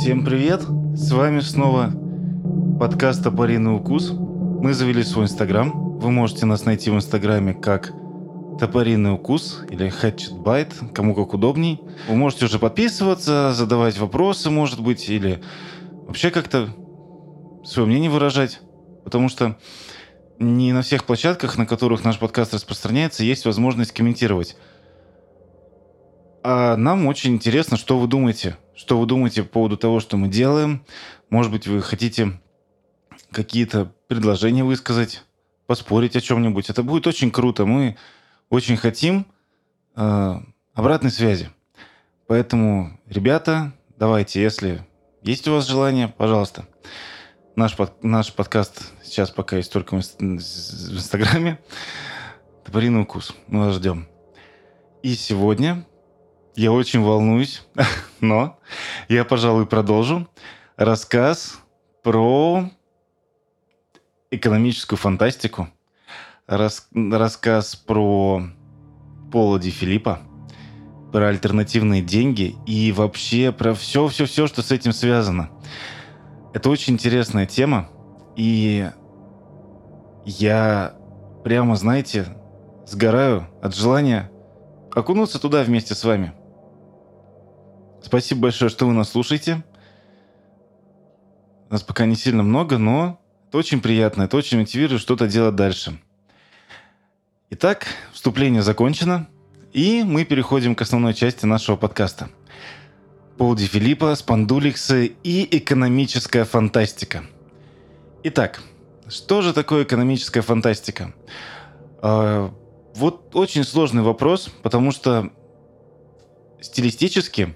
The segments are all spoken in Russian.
Всем привет! С вами снова подкаст «Топориный укус». Мы завели свой инстаграм. Вы можете нас найти в инстаграме как «Топориный укус» или «Hatchet Bite», кому как удобней. Вы можете уже подписываться, задавать вопросы, может быть, или вообще как-то свое мнение выражать. Потому что не на всех площадках, на которых наш подкаст распространяется, есть возможность комментировать. А нам очень интересно, что вы думаете. Что вы думаете по поводу того, что мы делаем. Может быть, вы хотите какие-то предложения высказать, поспорить о чем-нибудь. Это будет очень круто. Мы очень хотим обратной связи. Поэтому, ребята, давайте, если есть у вас желание, пожалуйста. Наш подкаст сейчас пока есть только в Инстаграме. «Топориный укус». Мы вас ждем. И сегодня я очень волнуюсь, но я, пожалуй, продолжу рассказ про экономическую фантастику, рассказ про Пола Ди Филиппа, про альтернативные деньги и вообще про все, что с этим связано. Это очень интересная тема, и я прямо, знаете, сгораю от желания окунуться туда вместе с вами. Спасибо большое, что вы нас слушаете. Нас пока не сильно много, но это очень приятно, это очень мотивирует что-то делать дальше. Итак, вступление закончено, и мы переходим к основной части нашего подкаста. Пол Ди Филиппа, спондуликсы и экономическая фантастика. Итак, что же такое экономическая фантастика? Вот очень сложный вопрос, потому что стилистически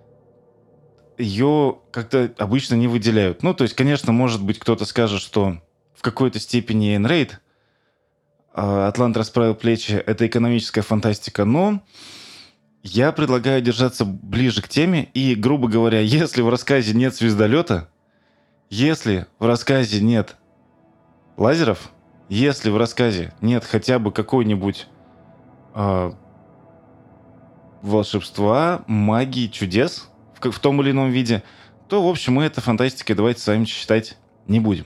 ее как-то обычно не выделяют. Ну, то есть, конечно, может быть, кто-то скажет, что в какой-то степени Эйн Рэйд, «Атлант расправил плечи» — это экономическая фантастика, но я предлагаю держаться ближе к теме. И, грубо говоря, если в рассказе нет звездолета, если в рассказе нет лазеров, если в рассказе нет хотя бы какой-нибудь волшебства, магии, чудес в том или ином виде, то, в общем, мы это фантастикой давайте с вами считать не будем.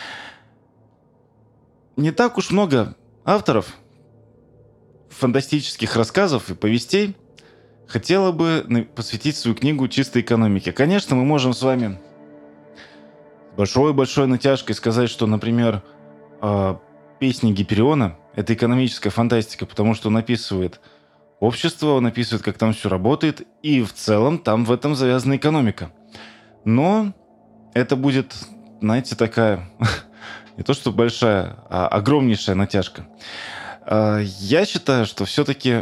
Не так уж много авторов фантастических рассказов и повестей хотела бы посвятить свою книгу чистой экономике. Конечно, мы можем с вами с большой-большой натяжкой сказать, что, например, «Песни Гипериона» — это экономическая фантастика, потому что он описывает общество, он описывает, как там все работает, и в целом там в этом завязана экономика. Но это будет, знаете, такая не то что большая, а огромнейшая натяжка. Я считаю, что все-таки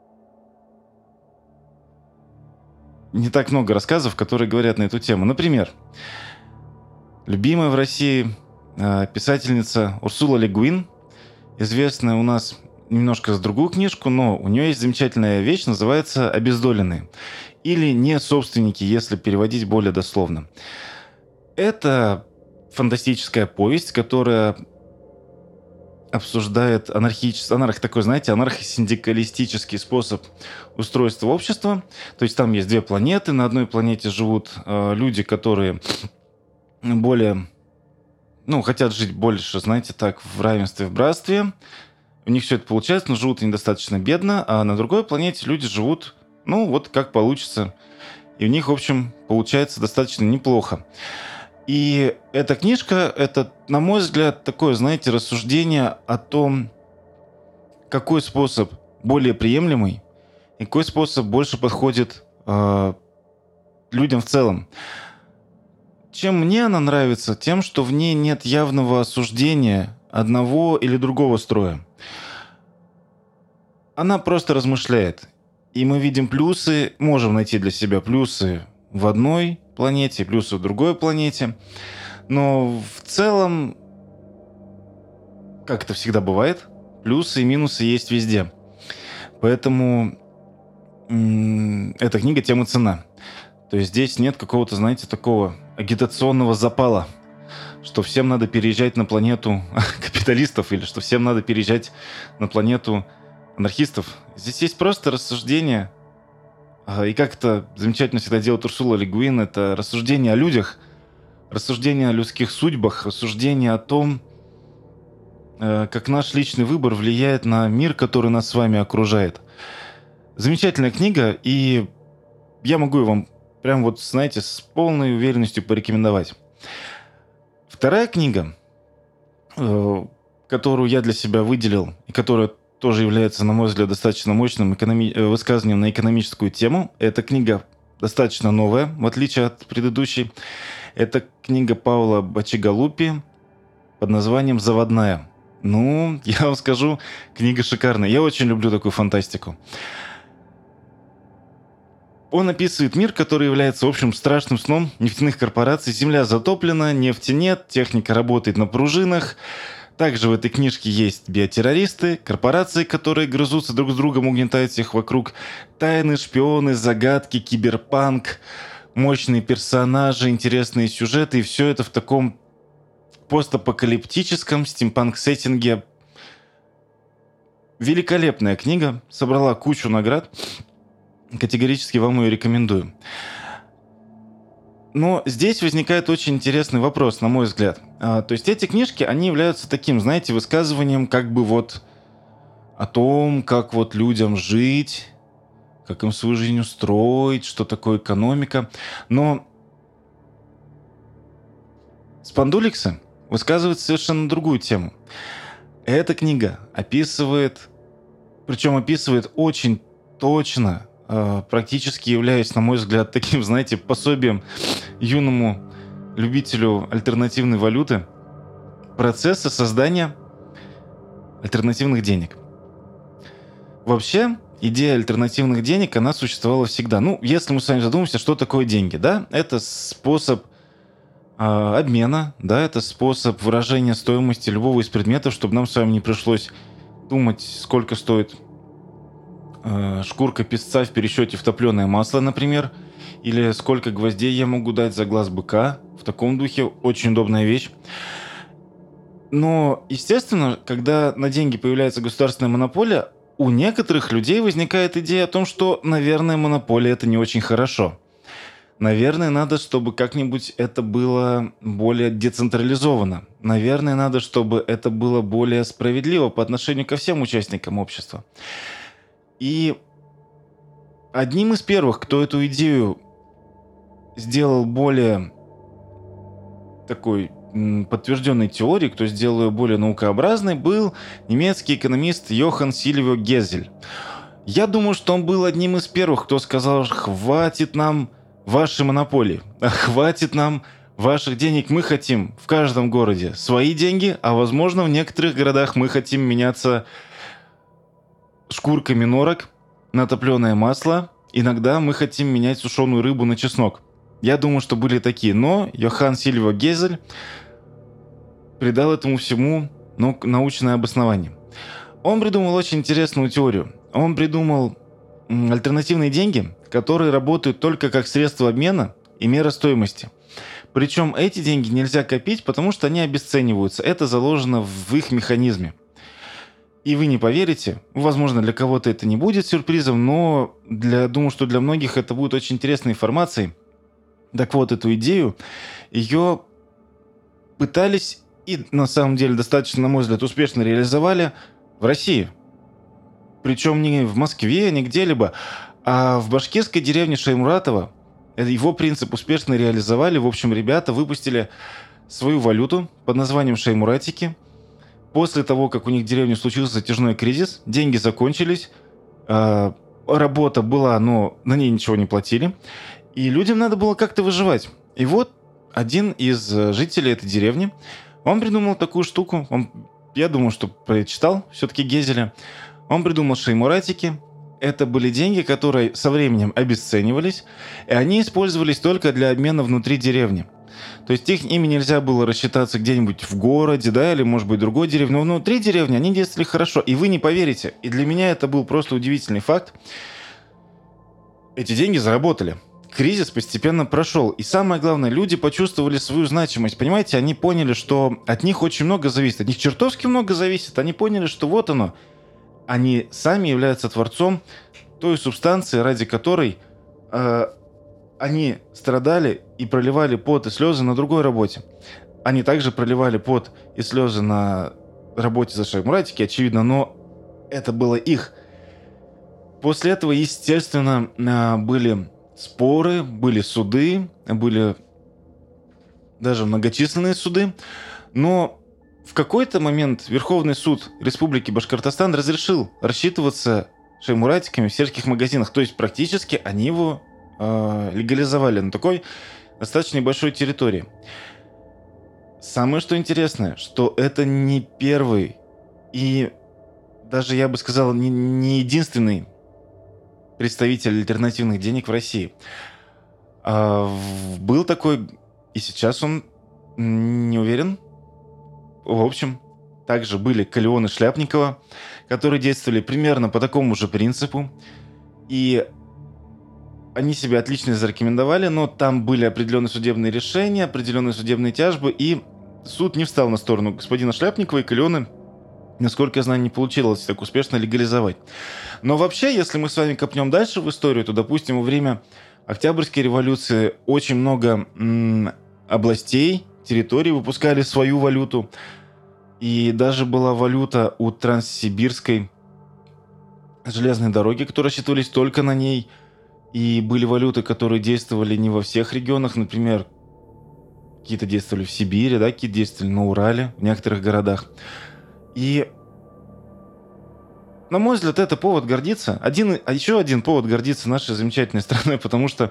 не так много рассказов, которые говорят на эту тему. Например, любимая в России писательница Урсула Ле Гуин, известная у нас немножко за другую книжку, но у нее есть замечательная вещь, называется «Обездоленные». Или «Не собственники», если переводить более дословно. Это фантастическая повесть, которая обсуждает анархосиндикалистический способ устройства общества. То есть там есть две планеты. На одной планете живут люди, которые более, хотят жить больше, знаете, так, в равенстве, в братстве. У них все это получается, но живут они достаточно бедно. А на другой планете люди живут, вот как получится. И у них, в общем, получается достаточно неплохо. И эта книжка, это, на мой взгляд, такое, знаете, рассуждение о том, какой способ более приемлемый и какой способ больше подходит людям в целом. Чем мне она нравится? Тем, что в ней нет явного осуждения одного или другого строя. Она просто размышляет. И мы видим плюсы, можем найти для себя плюсы в одной планете, плюсы в другой планете. Но в целом, как это всегда бывает, плюсы и минусы есть везде. Поэтому эта книга тем и ценна. То есть здесь нет какого-то, знаете, такого агитационного запала, что всем надо переезжать на планету капиталистов или что всем надо переезжать на планету анархистов. Здесь есть просто рассуждение И как это замечательно всегда делает Урсула Ле Гуин, это рассуждение о людях, рассуждение о людских судьбах, рассуждение о том, как наш личный выбор влияет на мир, который нас с вами окружает. Замечательная книга, и я могу ее вам прям вот, знаете, с полной уверенностью порекомендовать. Вторая книга, которую я для себя выделил, и которая тоже является, на мой взгляд, достаточно мощным высказыванием на экономическую тему, эта книга достаточно новая, в отличие от предыдущей. Это книга Паула Бачигалупи под названием «Заводная». Ну, я вам скажу, книга шикарная. Я очень люблю такую фантастику. Он описывает мир, который является, в общем, страшным сном нефтяных корпораций. Земля затоплена, нефти нет, техника работает на пружинах. Также в этой книжке есть биотеррористы, корпорации, которые грызутся друг с другом, угнетают всех вокруг, тайны, шпионы, загадки, киберпанк, мощные персонажи, интересные сюжеты. И все это в таком постапокалиптическом стимпанк-сеттинге. Великолепная книга, собрала кучу наград. Категорически вам ее рекомендую. Но здесь возникает очень интересный вопрос, на мой взгляд. То есть эти книжки, они являются таким, знаете, высказыванием как бы вот о том, как вот людям жить, как им свою жизнь устроить, что такое экономика. Но Спандуликсы высказывают совершенно другую тему. Эта книга описывает, причем описывает очень точно, практически являясь, на мой взгляд, таким, знаете, пособием юному любителю альтернативной валюты, процесса создания альтернативных денег. Вообще, идея альтернативных денег, она существовала всегда. Ну, если мы с вами задумаемся, что такое деньги, да? Это способ обмена, да, это способ выражения стоимости любого из предметов, чтобы нам с вами не пришлось думать, сколько стоит шкурка песца в пересчете в топленое масло, например, или сколько гвоздей я могу дать за глаз быка. В таком духе очень удобная вещь. Но, естественно, когда на деньги появляется государственная монополия, у некоторых людей возникает идея о том, что, наверное, монополия – это не очень хорошо. Наверное, надо, чтобы как-нибудь это было более децентрализовано. Наверное, надо, чтобы это было более справедливо по отношению ко всем участникам общества. И одним из первых, кто эту идею сделал более такой подтвержденной теорией, кто сделал ее более наукообразной, был немецкий экономист Йохан Сильвио Гезель. Я думаю, что он был одним из первых, кто сказал: хватит нам вашей монополии, хватит нам ваших денег, мы хотим в каждом городе свои деньги, а возможно в некоторых городах мы хотим меняться шкурками норок на топленое масло. Иногда мы хотим менять сушеную рыбу на чеснок. Я думаю, что были такие. Но Йохан Сильвио Гезель придал этому всему научное обоснование. Он придумал очень интересную теорию. Он придумал альтернативные деньги, которые работают только как средство обмена и мера стоимости. Причем эти деньги нельзя копить, потому что они обесцениваются. Это заложено в их механизме. И вы не поверите, возможно, для кого-то это не будет сюрпризом, но думаю, что для многих это будет очень интересной информацией. Так вот, эту идею, ее пытались и, на самом деле, достаточно, на мой взгляд, успешно реализовали в России. Причем не в Москве, не где-либо, а в башкирской деревне Шаймуратова. Его принцип успешно реализовали. В общем, ребята выпустили свою валюту под названием шаймуратики. После того, как у них в деревне случился затяжной кризис, деньги закончились, работа была, но на ней ничего не платили, и людям надо было как-то выживать. И вот один из жителей этой деревни, он придумал такую штуку, я думаю, что прочитал все-таки Гезеля, он придумал шаймуратики. Это были деньги, которые со временем обесценивались, и они использовались только для обмена внутри деревни. То есть ими нельзя было рассчитаться где-нибудь в городе, да, или, может быть, в другой деревне. Но внутри деревни они действовали хорошо. И вы не поверите. И для меня это был просто удивительный факт. Эти деньги заработали. Кризис постепенно прошел. И самое главное, люди почувствовали свою значимость. Понимаете, они поняли, что от них очень много зависит. От них чертовски много зависит. Они поняли, что вот оно. Они сами являются творцом той субстанции, ради которой э, они страдали и проливали пот и слезы на другой работе. Они также проливали пот и слезы на работе за Шаймуратики, очевидно, но это было их. После этого, естественно, были споры, были суды, были даже многочисленные суды, но в какой-то момент Верховный суд Республики Башкортостан разрешил рассчитываться Шаймуратиками в сельских магазинах, то есть практически они его легализовали на такой достаточно небольшой территории. Самое что интересное, что это не первый и даже, я бы сказал, не единственный представитель альтернативных денег в России. Был такой, и сейчас он не уверен. В общем, также были Калеоны Шляпникова, которые действовали примерно по такому же принципу. И они себя отлично зарекомендовали, но там были определенные судебные решения, определенные судебные тяжбы, и суд не встал на сторону господина Шляпникова, и Калеоны, насколько я знаю, не получилось так успешно легализовать. Но вообще, если мы с вами копнем дальше в историю, то, допустим, во время Октябрьской революции очень много областей, территорий выпускали свою валюту. И даже была валюта у Транссибирской железной дороги, которые рассчитывались только на ней. И были валюты, которые действовали не во всех регионах. Например, какие-то действовали в Сибири, да, какие-то действовали на Урале, в некоторых городах. И, на мой взгляд, это повод гордиться. Еще один повод гордиться нашей замечательной страной, потому что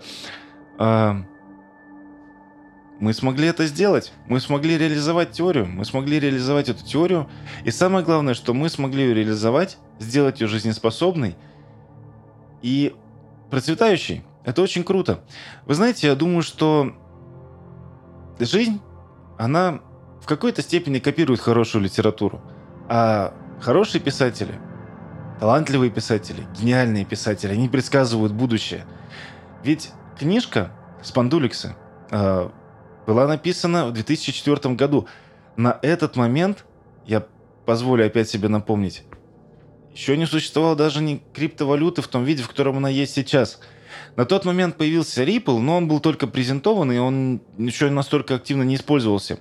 мы смогли это сделать. Мы смогли реализовать теорию. Мы смогли реализовать эту теорию. И самое главное, что мы смогли ее реализовать, сделать ее жизнеспособной и процветающей. Это очень круто. Вы знаете, я думаю, что жизнь, она в какой-то степени копирует хорошую литературу. А хорошие писатели, талантливые писатели, гениальные писатели, они предсказывают будущее. Ведь книжка «Спандуликсы» была написана в 2004 году. На этот момент, я позволю опять себе напомнить, еще не существовало даже ни криптовалюты в том виде, в котором она есть сейчас. На тот момент появился Ripple, но он был только презентован, и он еще настолько активно не использовался.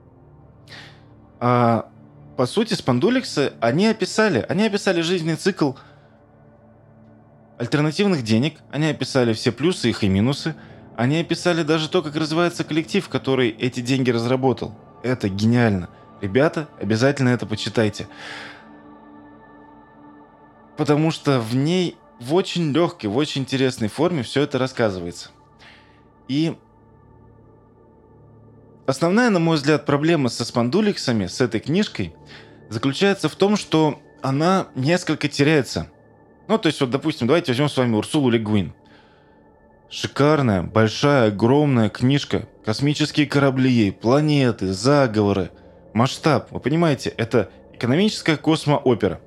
По сути, Спандуликсы, они описали жизненный цикл альтернативных денег, они описали все плюсы их и минусы, они описали даже то, как развивается коллектив, который эти деньги разработал. Это гениально. Ребята, обязательно это почитайте. Потому что в ней в очень легкой, в очень интересной форме все это рассказывается. И основная, на мой взгляд, проблема со Спандуликсами, с этой книжкой, заключается в том, что она несколько теряется. Ну, то есть, вот, допустим, давайте возьмем с вами Урсулу Ле Гуин. Шикарная, большая, огромная книжка. Космические корабли, планеты, заговоры, масштаб. Вы понимаете, это экономическая космоопера.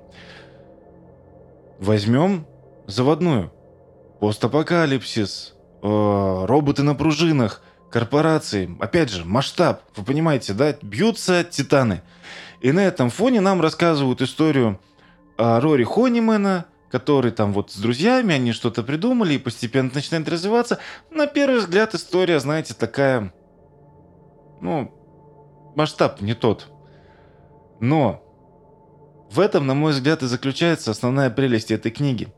Возьмем заводную. Постапокалипсис, роботы на пружинах, корпорации. Опять же, масштаб. Вы понимаете, да? Бьются титаны. И на этом фоне нам рассказывают историю Рори Хонимена, который там вот с друзьями, они что-то придумали и постепенно начинает развиваться. На первый взгляд история, знаете, такая, ну, масштаб не тот. Но в этом, на мой взгляд, и заключается основная прелесть этой книги.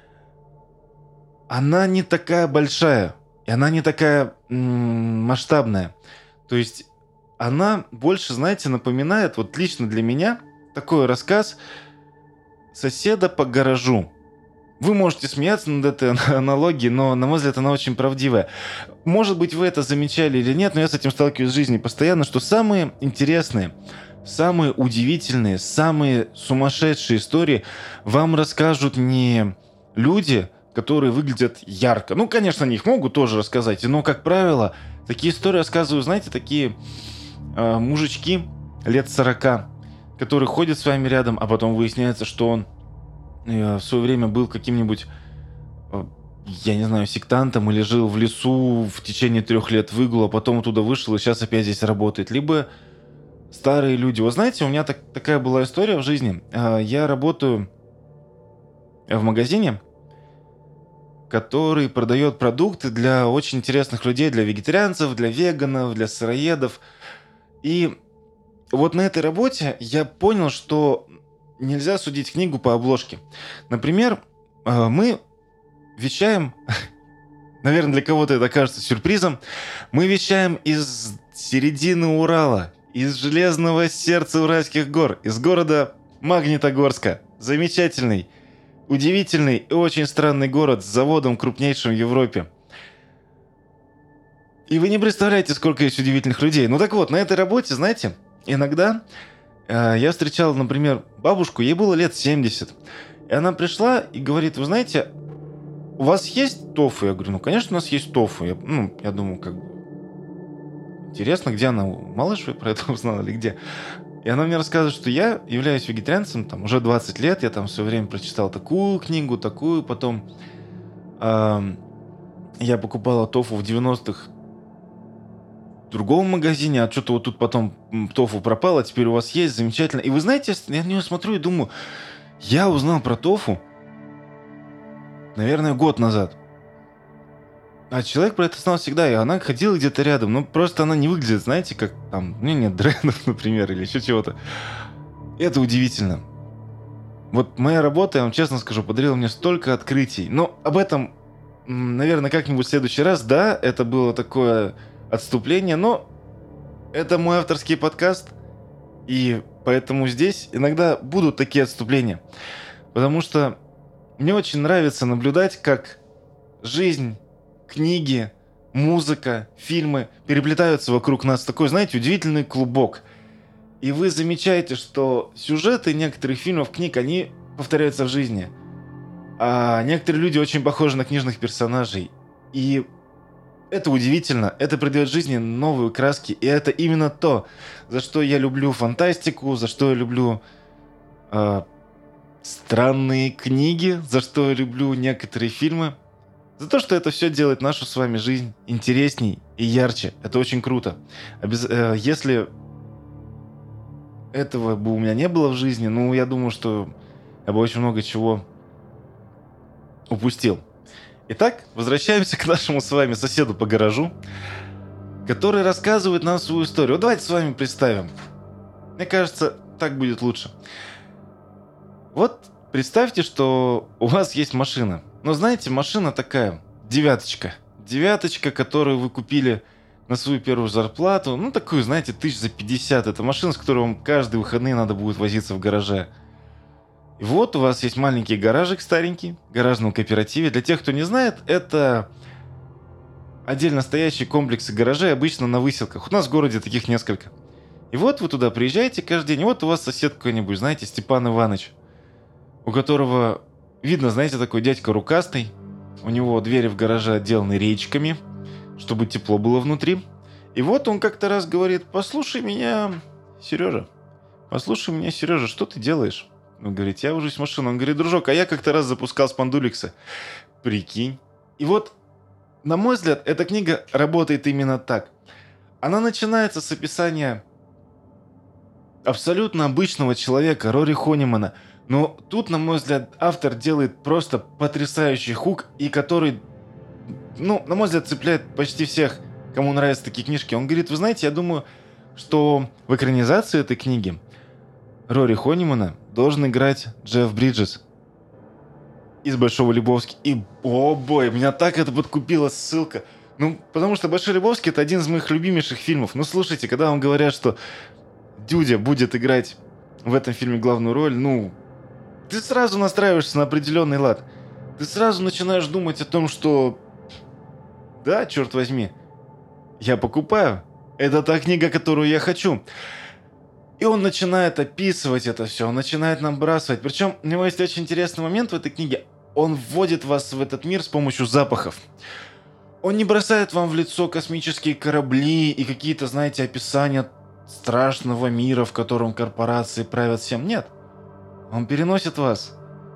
Она не такая большая, и она не такая масштабная. То есть она больше, знаете, напоминает, вот лично для меня, такой рассказ соседа по гаражу. Вы можете смеяться над этой аналогией, но, на мой взгляд, она очень правдивая. Может быть, вы это замечали или нет, но я с этим сталкиваюсь в жизни постоянно, что самые интересные, самые удивительные, самые сумасшедшие истории вам расскажут не люди, которые выглядят ярко. Ну, конечно, они их могут тоже рассказать, но, как правило, такие истории рассказывают, знаете, такие мужички лет 40, которые ходят с вами рядом, а потом выясняется, что он в свое время был каким-нибудь, я не знаю, сектантом или жил в лесу в течение 3 лет выгул, а потом оттуда вышел и сейчас опять здесь работает. Либо старые люди. Вы знаете, у меня такая была история в жизни. Я работаю в магазине, который продает продукты для очень интересных людей, для вегетарианцев, для веганов, для сыроедов. И вот на этой работе я понял, что нельзя судить книгу по обложке. Например, мы вещаем, наверное, для кого-то это кажется сюрпризом, мы вещаем из середины Урала, из железного сердца Уральских гор, из города Магнитогорска. Замечательный, удивительный и очень странный город с заводом крупнейшим в Европе. И вы не представляете, сколько есть удивительных людей. Ну так вот, на этой работе, знаете, иногда я встречал, например, бабушку, ей было лет 70. И она пришла и говорит: вы знаете, у вас есть тофу? Я говорю: ну, конечно, у нас есть тофу. Я думаю, как бы, интересно, где она, у Малышевой про это узнала или где? И она мне рассказывает, что я являюсь вегетарианцем там уже 20 лет, я там все время прочитал такую книгу, такую, потом я покупала тофу в 90-х в другом магазине, а что-то вот тут потом тофу пропало, теперь у вас есть, замечательно. И вы знаете, я на нее смотрю и думаю, я узнал про тофу, наверное, год назад. А человек про это знал всегда, и она ходила где-то рядом, но просто она не выглядит, знаете, как там, у нее нет дредов, например, или еще чего-то. Это удивительно. Вот моя работа, я вам честно скажу, подарила мне столько открытий. Но об этом, наверное, как-нибудь в следующий раз. Да, это было такое отступление, но это мой авторский подкаст, и поэтому здесь иногда будут такие отступления. Потому что мне очень нравится наблюдать, как жизнь, книги, музыка, фильмы переплетаются вокруг нас. Такой, знаете, удивительный клубок. И вы замечаете, что сюжеты некоторых фильмов, книг, они повторяются в жизни. А некоторые люди очень похожи на книжных персонажей. И это удивительно. Это придает жизни новые краски. И это именно то, за что я люблю фантастику, за что я люблю странные книги, за что я люблю некоторые фильмы. За то, что это все делает нашу с вами жизнь интересней и ярче. Это очень круто. Если этого бы у меня не было в жизни, ну, я думаю, что я бы очень много чего упустил. Итак, возвращаемся к нашему с вами соседу по гаражу, который рассказывает нам свою историю. Вот давайте с вами представим. Мне кажется, так будет лучше. Вот представьте, что у вас есть машина. Но знаете, машина такая, девяточка. Девяточка, которую вы купили на свою первую зарплату. Ну, такую, знаете, 1050. Это машина, с которой вам каждые выходные надо будет возиться в гараже. И вот у вас есть маленький гаражик старенький, в гаражном кооперативе. Для тех, кто не знает, это отдельно стоящие комплексы гаражей, обычно на выселках. У нас в городе таких несколько. И вот вы туда приезжаете каждый день, и вот у вас сосед какой-нибудь, знаете, Степан Иванович, у которого видно, знаете, такой дядька рукастый. У него двери в гараже отделаны речками, чтобы тепло было внутри. И вот он как-то раз говорит: послушай меня, Сережа, что ты делаешь? Он говорит: я вожусь в машину. Он говорит: дружок, а я как-то раз запускал спандуликсы. Прикинь. И вот, на мой взгляд, эта книга работает именно так. Она начинается с описания абсолютно обычного человека, Рори Хонимана. Но тут, на мой взгляд, автор делает просто потрясающий хук, и который, ну, на мой взгляд, цепляет почти всех, кому нравятся такие книжки. Он говорит: вы знаете, я думаю, что в экранизации этой книги Рори Хонимана должен играть Джефф Бриджес из «Большого Лебовски». И, о бой, меня так это подкупила ссылка. Ну, потому что «Большой Лебовский» — это один из моих любимейших фильмов. Ну, слушайте, когда вам говорят, что Дюдя будет играть в этом фильме главную роль, ну, ты сразу настраиваешься на определенный лад. Ты сразу начинаешь думать о том, что да, черт возьми, я покупаю. Это та книга, которую я хочу. И он начинает описывать это все, он начинает набрасывать. Причем у него есть очень интересный момент в этой книге. Он вводит вас в этот мир с помощью запахов. Он не бросает вам в лицо космические корабли и какие-то, знаете, описания страшного мира, в котором корпорации правят всем. Нет. Он переносит вас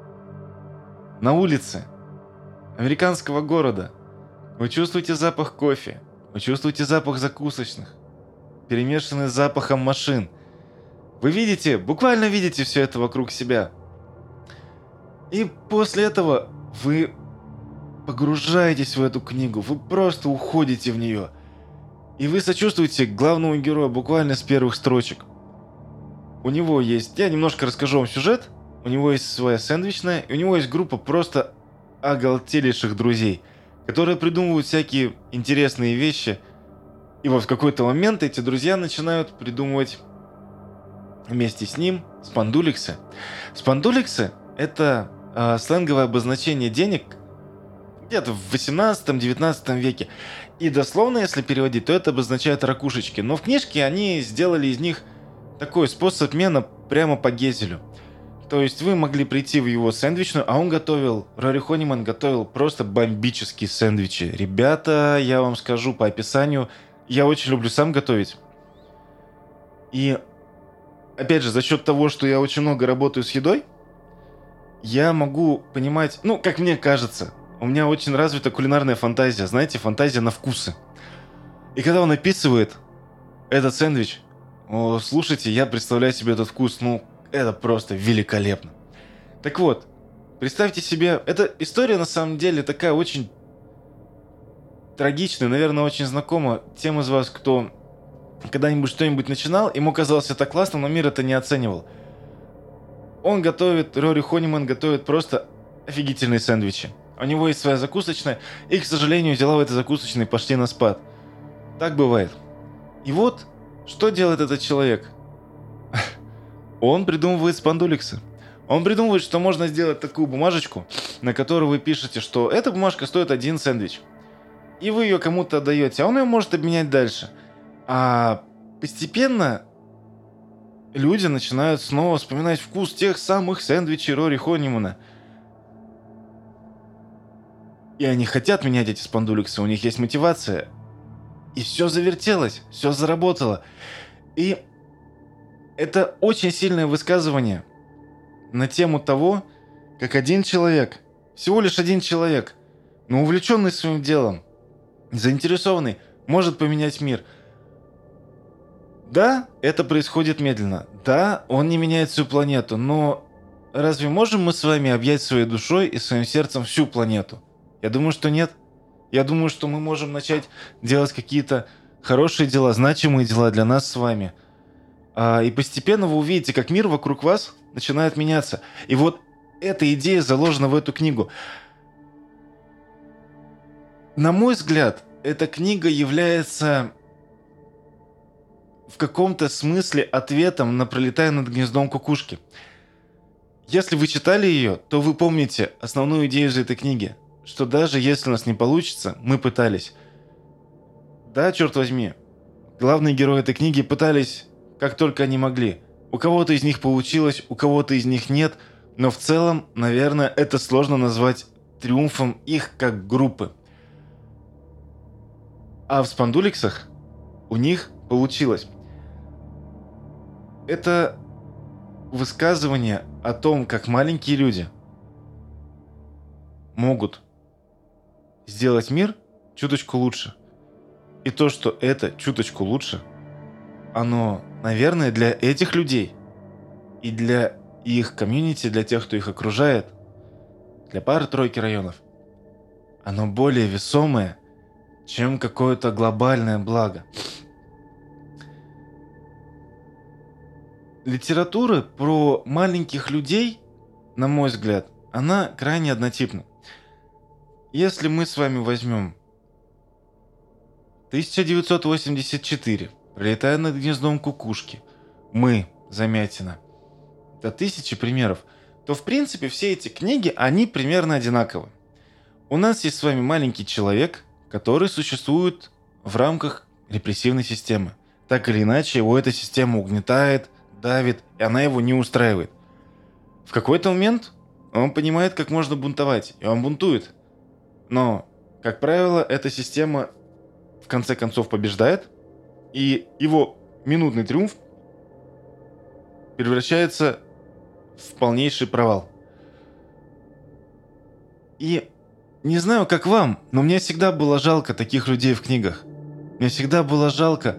на улице американского города. Вы чувствуете запах кофе, вы чувствуете запах закусочных, перемешанный с запахом машин. Вы видите, буквально видите все это вокруг себя. И после этого вы погружаетесь в эту книгу, вы просто уходите в нее. И вы сочувствуете главному герою буквально с первых строчек. У него есть... Я немножко расскажу вам сюжет. У него есть своя сэндвичная, и у него есть группа просто оголтелейших друзей, которые придумывают всякие интересные вещи. И вот в какой-то момент эти друзья начинают придумывать вместе с ним спондуликсы. Спондуликсы – это сленговое обозначение денег где-то в 18-19 веке. И дословно, если переводить, то это обозначает ракушечки. Но в книжке они сделали из них такой способ мена прямо по Гезелю. То есть вы могли прийти в его сэндвичную, а он готовил, Рори Хониман готовил просто бомбические сэндвичи. Ребята, я вам скажу по описанию, я очень люблю сам готовить. И опять же, за счет того, что я очень много работаю с едой, я могу понимать, ну, как мне кажется, у меня очень развита кулинарная фантазия, знаете, фантазия на вкусы. И когда он описывает этот сэндвич, слушайте, я представляю себе этот вкус, ну, это просто великолепно. Так вот, представьте себе, эта история на самом деле такая очень трагичная, наверное, очень знакома тем из вас, кто когда-нибудь что-нибудь начинал, ему казалось это классно, но мир это не оценивал. Он готовит, Рори Хониман готовит просто офигительные сэндвичи. У него есть своя закусочная, и, к сожалению, дела в этой закусочной пошли на спад. Так бывает. И вот, что делает этот человек? Он придумывает спондуликсы. Он придумывает, что можно сделать такую бумажечку, на которой вы пишете, что эта бумажка стоит один сэндвич. И вы ее кому-то отдаете, а он ее может обменять дальше. А постепенно люди начинают снова вспоминать вкус тех самых сэндвичей Рори Хонимана. И они хотят менять эти спондуликсы, у них есть мотивация. И все завертелось, все заработало. И это очень сильное высказывание на тему того, как один человек, всего лишь один человек, но увлеченный своим делом, заинтересованный, может поменять мир. Да, это происходит медленно. Да, он не меняет всю планету, но разве можем мы с вами объять своей душой и своим сердцем всю планету? Я думаю, что нет. Я думаю, что мы можем начать делать какие-то хорошие дела, значимые дела для нас с вами. И постепенно вы увидите, как мир вокруг вас начинает меняться. И вот эта идея заложена в эту книгу. На мой взгляд, эта книга является в каком-то смысле ответом на «Пролетая над гнездом кукушки». Если вы читали ее, то вы помните основную идею из этой книги, что даже если у нас не получится, мы пытались. Да, черт возьми, главные герои этой книги пытались как только они могли. У кого-то из них получилось, у кого-то из них нет, но в целом, наверное, это сложно назвать триумфом их как группы. А в спондуликсах у них получилось. Это высказывание о том, как маленькие люди могут сделать мир чуточку лучше. И то, что это чуточку лучше, оно, наверное, для этих людей и для их комьюнити, для тех, кто их окружает, для пары-тройки районов, оно более весомое, чем какое-то глобальное благо. Литература про маленьких людей, на мой взгляд, она крайне однотипна. Если мы с вами возьмем 1984, «Пролетая над гнездом кукушки», «Мы», Замятина, до тысячи примеров, то в принципе все эти книги, они примерно одинаковы. У нас есть с вами маленький человек, который существует в рамках репрессивной системы. Так или иначе, его эта система угнетает, давит, и она его не устраивает. В какой-то момент он понимает, как можно бунтовать, и он бунтует. Но, как правило, эта система в конце концов побеждает, и его минутный триумф превращается в полнейший провал. И не знаю, как вам, но мне всегда было жалко таких людей в книгах. Мне всегда было жалко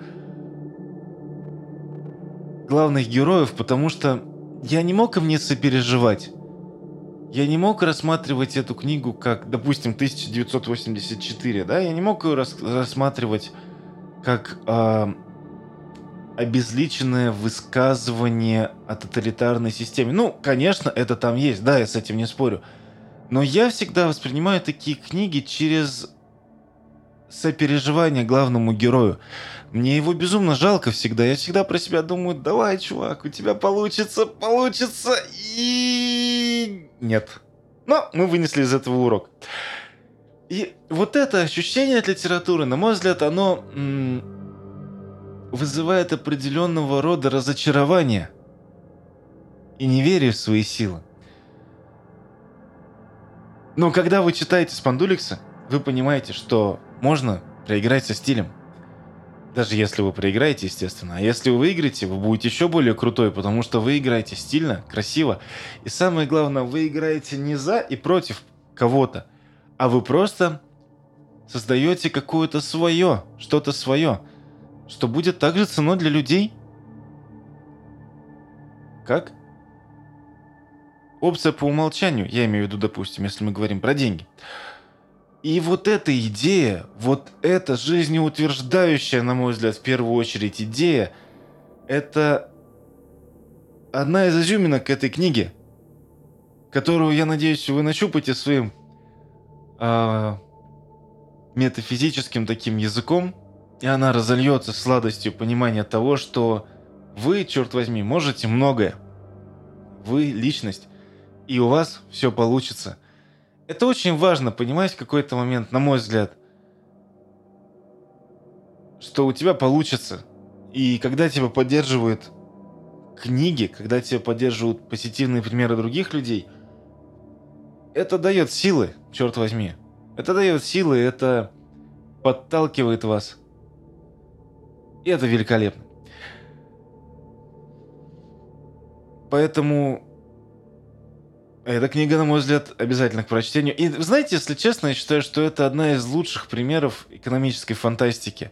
главных героев, потому что я не мог им не сопереживать. я не мог рассматривать эту книгу как, допустим, 1984, да, я не мог ее рассматривать как обезличенное высказывание о тоталитарной системе. Ну, конечно, это там есть, да, я с этим не спорю. Но я всегда воспринимаю такие книги через сопереживание главному герою. Мне его безумно жалко всегда. Я всегда про себя думаю, давай, чувак, у тебя получится, получится. И нет. Но мы вынесли из этого урок. И вот это ощущение от литературы, на мой взгляд, оно вызывает определенного рода разочарование и неверие в свои силы. Но когда вы читаете Спондуликса, вы понимаете, что можно проиграть со стилем. Даже если вы проиграете, естественно. А если вы выиграете, вы будете еще более крутой, потому что вы играете стильно, красиво. И самое главное, вы играете не за и против кого-то, а вы просто создаете какое-то свое, что-то свое, что будет также ценной для людей, как опция по умолчанию. Я имею в виду, допустим, если мы говорим про деньги. И вот эта идея, вот эта жизнеутверждающая, на мой взгляд, в первую очередь идея, это одна из изюминок этой книги, которую, я надеюсь, вы нащупаете своим метафизическим таким языком, и она разольется сладостью понимания того, что вы, черт возьми, можете многое. Вы личность, и у вас все получится. Это очень важно понимать в какой-то момент, на мой взгляд, что у тебя получится. И когда тебя поддерживают книги, когда тебя поддерживают позитивные примеры других людей, это дает силы, черт возьми. Это дает силы, это подталкивает вас. И это великолепно. Поэтому эта книга, на мой взгляд, обязательно к прочтению. И знаете, если честно, я считаю, что это одна из лучших примеров экономической фантастики.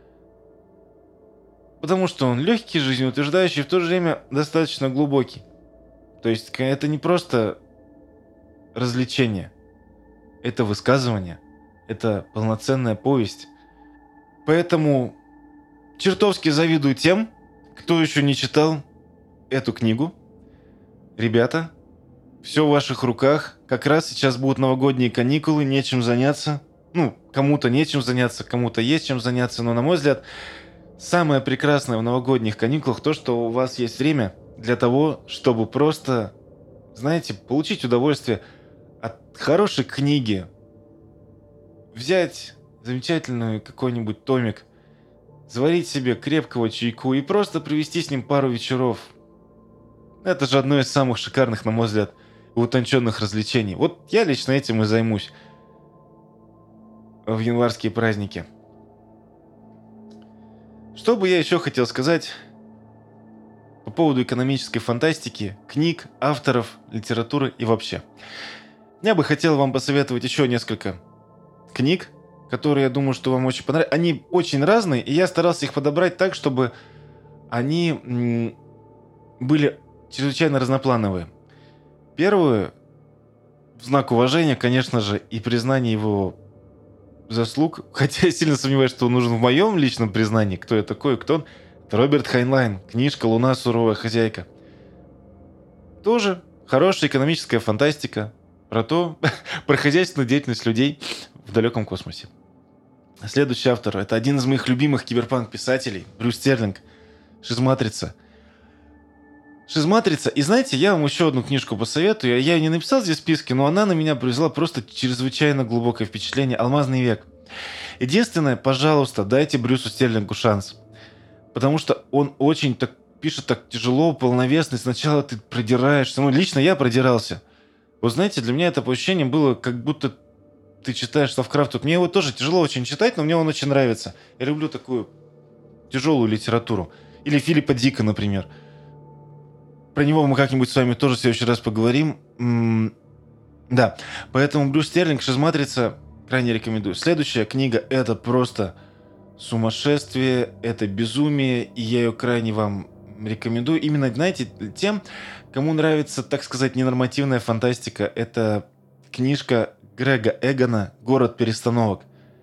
Потому что он легкий, жизнеутверждающий, и в то же время достаточно глубокий. То есть это не просто развлечение. Это высказывание. Это полноценная повесть. Поэтому чертовски завидую тем, кто еще не читал эту книгу. Ребята, все в ваших руках. Как раз сейчас будут новогодние каникулы, нечем заняться. Ну, кому-то нечем заняться, кому-то есть чем заняться. Но, на мой взгляд, самое прекрасное в новогодних каникулах то, что у вас есть время для того, чтобы просто, знаете, получить удовольствие от хорошей книги. Взять замечательный какой-нибудь томик, заварить себе крепкого чайку и просто провести с ним пару вечеров. Это же одно из самых шикарных, на мой взгляд, утонченных развлечений. Вот я лично этим и займусь в январские праздники. Что бы я еще хотел сказать по поводу экономической фантастики, книг, авторов, литературы и вообще. Я бы хотел вам посоветовать еще несколько книг, которые, я думаю, что вам очень понравятся. Они очень разные, и я старался их подобрать так, чтобы они были чрезвычайно разноплановые. Первое, в знак уважения, конечно же, и признания его заслуг, хотя я сильно сомневаюсь, что он нужен в моем личном признании, кто я такой, кто он. Это Роберт Хайнлайн, книжка «Луна. Суровая хозяйка». Тоже хорошая экономическая фантастика про про хозяйственную деятельность людей в далеком космосе. Следующий автор – это один из моих любимых киберпанк-писателей, Брюс Стерлинг, «Шизматрица». «Шизматрица». И знаете, я вам еще одну книжку посоветую. Я ее не написал здесь в списке, но она на меня произвела просто чрезвычайно глубокое впечатление. «Алмазный век». Единственное, пожалуйста, дайте Брюсу Стерлингу шанс. Потому что он очень так пишет так тяжело, полновесно. Сначала ты продираешься. Ну, лично я продирался. Вы знаете, для меня это ощущение было, как будто ты читаешь Лавкрафт. Вот мне его тоже тяжело очень читать, но мне он очень нравится. Я люблю такую тяжелую литературу. Или Филиппа Дика, например. Про него мы как-нибудь с вами тоже в следующий раз поговорим. Да, поэтому Брюс Стерлинг, «Шизматрица», крайне рекомендую. Следующая книга – это просто сумасшествие, это безумие, и я ее крайне вам рекомендую именно, знаете, тем, кому нравится, так сказать, ненормативная фантастика. Это книжка Грега Эгона «Город перестановок».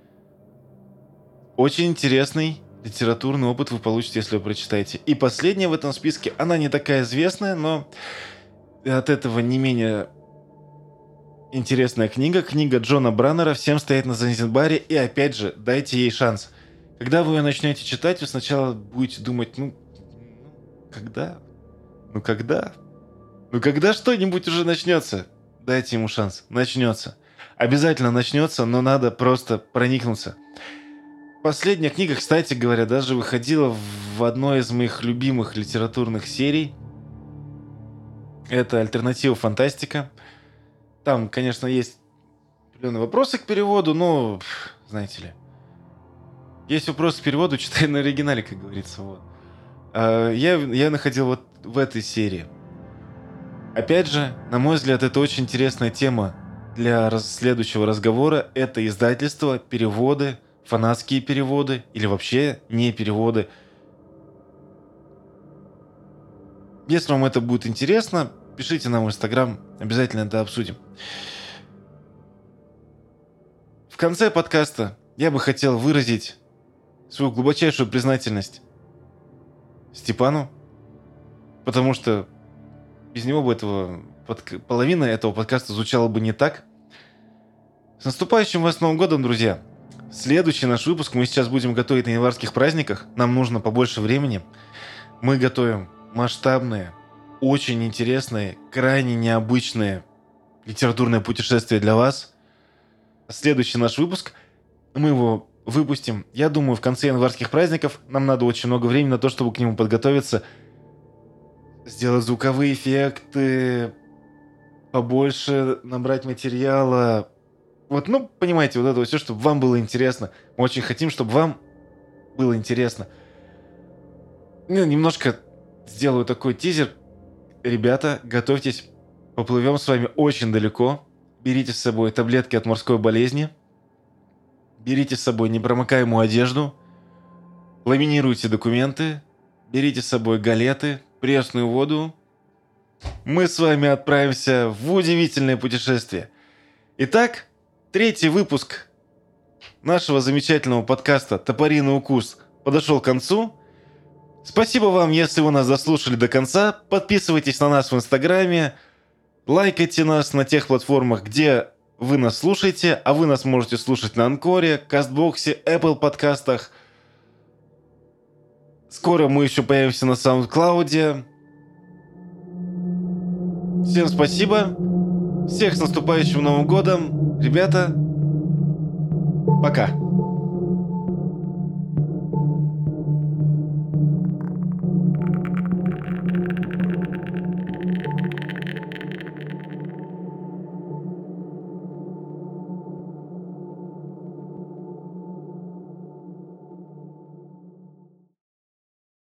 Очень интересный литературный опыт вы получите, если вы прочитаете. И последняя в этом списке, она не такая известная, но от этого не менее интересная книга. Книга Джона Браннера «Всем стоять на Занзибаре». И опять же, дайте ей шанс. Когда вы ее начнете читать, вы сначала будете думать, когда? Когда? Когда что-нибудь уже начнется? Дайте ему шанс. Начнется. Обязательно начнется, но надо просто проникнуться. Последняя книга, кстати говоря, даже выходила в одной из моих любимых литературных серий. Это «Альтернатива фантастика». Там, конечно, есть определенные вопросы к переводу, но, знаете ли, есть вопросы к переводу, читай на оригинале, как говорится. Вот. Я находил вот в этой серии. Опять же, на мой взгляд, это очень интересная тема для следующего разговора. Это издательство, переводы, фанатские переводы или вообще не переводы. Если вам это будет интересно, пишите нам в Инстаграм, обязательно это обсудим. В конце подкаста я бы хотел выразить свою глубочайшую признательность Степану, потому что без него бы половина этого подкаста звучала бы не так. С наступающим вас Новым годом, друзья! Следующий наш выпуск мы сейчас будем готовить на январских праздниках. Нам нужно побольше времени. Мы готовим масштабные, очень интересные, крайне необычные литературные путешествия для вас. Следующий наш выпуск, мы его выпустим, я думаю, в конце январских праздников. Нам надо очень много времени на то, чтобы к нему подготовиться. Сделать звуковые эффекты, побольше набрать материала. Вот, понимаете, вот это вот все, чтобы вам было интересно. Мы очень хотим, чтобы вам было интересно. Немножко сделаю такой тизер. Ребята, готовьтесь. Поплывем с вами очень далеко. Берите с собой таблетки от морской болезни. Берите с собой непромокаемую одежду. Ламинируйте документы. Берите с собой галеты, пресную воду. Мы с вами отправимся в удивительное путешествие. Итак, 3-й выпуск нашего замечательного подкаста «Топориный укус» подошел к концу. Спасибо вам, если вы нас дослушали до конца. Подписывайтесь на нас в Инстаграме. Лайкайте нас на тех платформах, где вы нас слушаете. А вы нас можете слушать на Анкоре, Кастбоксе, Apple подкастах. Скоро мы еще появимся на SoundCloud. Всем спасибо. Всех с наступающим Новым годом. Ребята, пока.